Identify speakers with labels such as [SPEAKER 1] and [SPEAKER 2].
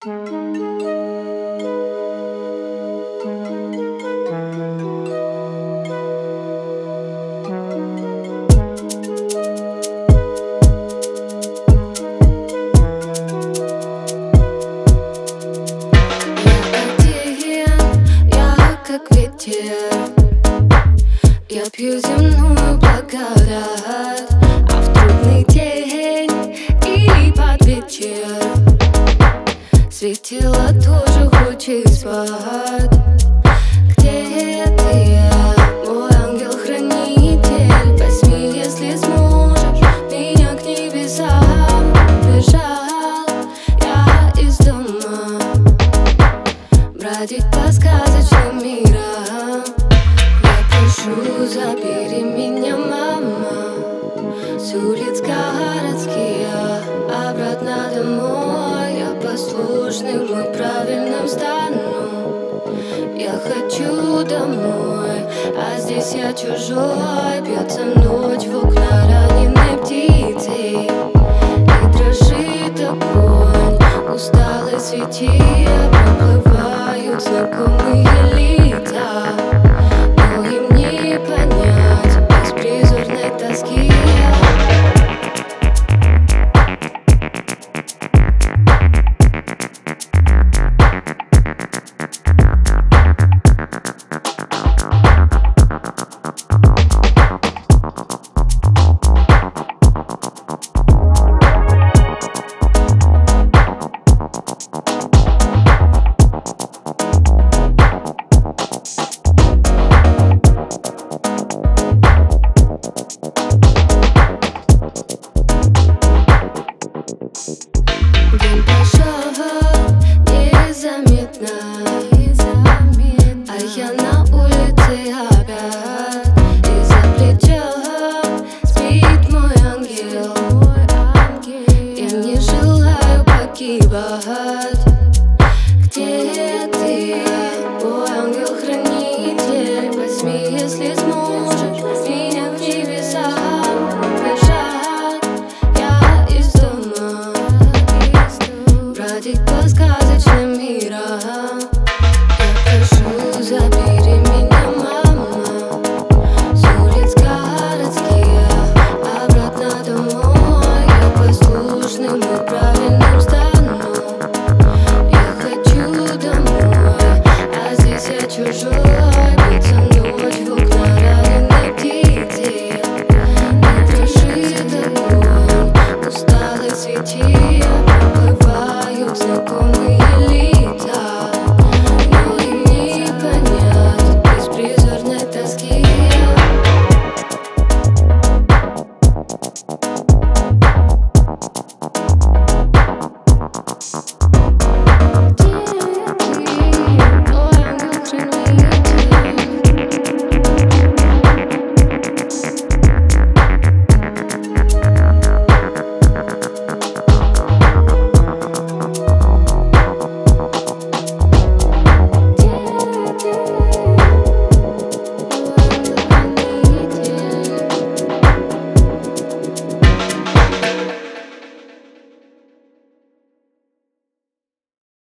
[SPEAKER 1] Как ветер, я пью земную благодать, а в трудный день или под вечер светило тоже хочет спать. Где ты, мой ангел-хранитель? Возьми, если сможешь, меня к небесам. Бежал я из дома бродить по сказочным мирам. Я прошу, забери меня, мама, с улиц городских обратно домой. Я послушным и правильным стану. Я хочу домой, а здесь я чужой. Бьется ночь в окна раненой птицей, и дрожит огонь усталой свети. Проплывают знакомые лица, но им не понять беспризорной тоски. День прошел незаметно, а я на улице опять. Из-за плеча спит мой ангел. Я не желаю погибать. Где ты, мой ангел-хранитель? Возьми, если сможешь, меня к небесам. Бежать я из дома бродить по сказочным мирам.